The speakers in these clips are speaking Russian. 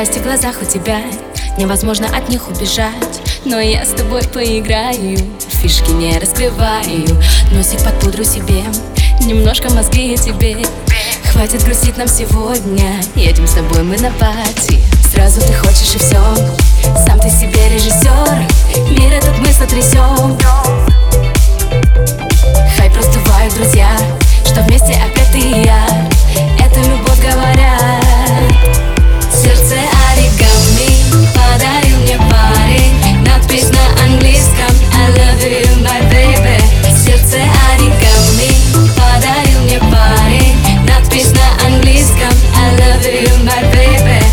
страсти в глазах у тебя, невозможно от них убежать. Но я с тобой поиграю, фишки не раскрываю. Носик под пудру себе, немножко мозги тебе. Хватит грустить нам сегодня, едем с тобой мы на пати. Сразу ты хочешь и все, сам ты себе режиссер. Мир этот мы сотрясем. Хай раздувают друзья, что вместе опять ты и я. Это любовь, говорят. Сердце оригами подарил мне парень, надпись на английском I love you, my baby. Сердце оригами подарил мне парень, надпись на английском I love you, my baby.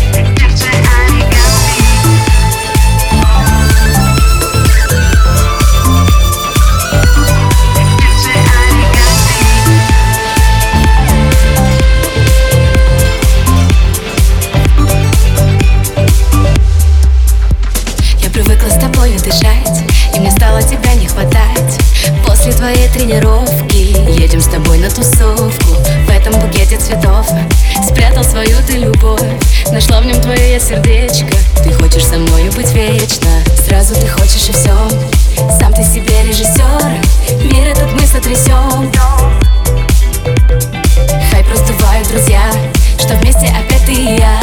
Привыкла с тобою дышать, и мне стало тебя не хватать. После твоей тренировки едем с тобой на тусовку. В этом букете цветов спрятал свою ты любовь. Нашла в нем твое я сердечко. Ты хочешь со мною быть вечно. Сразу ты хочешь и все, сам ты себе режиссер. Мир этот мы сотрясем. Хайп раздувают друзья, что вместе опять ты и я.